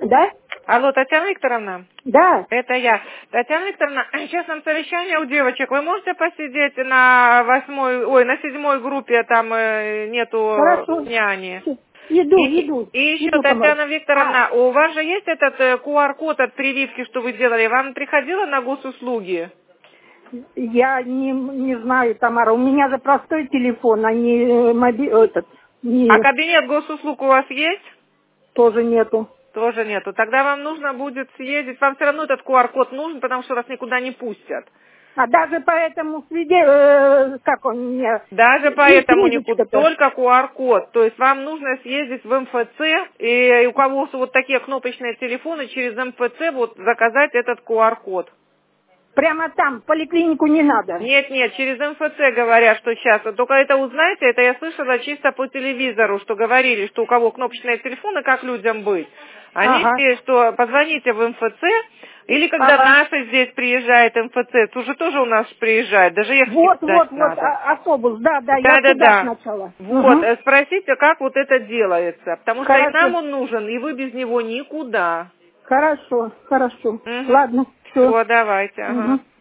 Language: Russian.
Да? Алло, Татьяна Викторовна? Да. Это я. Татьяна Викторовна, сейчас нам совещание у девочек. Вы можете посидеть на на 7-й группе, там нету Хорошо. няни? Иду. И еще, Иду, Татьяна Викторовна, у вас же есть этот QR-код от прививки, что вы делали? Вам приходило на госуслуги? Я не знаю, Тамара. У меня же простой телефон, а не А кабинет госуслуг у вас есть? тоже нету. Тоже нету. Тогда вам нужно будет съездить. Вам все равно этот QR-код нужен, потому что вас никуда не пустят. А даже по этому как он мне... Даже поэтому никуда, Книжечка-то. только QR-код. То есть вам нужно съездить в МФЦ, и у кого вот такие кнопочные телефоны, через МФЦ вот заказать этот QR-код. Прямо там, в поликлинику не надо. Нет, через МФЦ говорят, что сейчас. Только это узнаете, это я слышала чисто по телевизору, что говорили, что у кого кнопочные телефоны, как людям быть. Они говорят, что позвоните в МФЦ, или когда наша здесь приезжает МФЦ, тоже у нас приезжает, даже ехать Вот, надо. автобус, да, я туда сначала. Вот, спросите, как вот это делается, потому что и Хорошо. нам он нужен, и вы без него никуда. Хорошо. Угу. Ладно, все. Все, давайте, ага.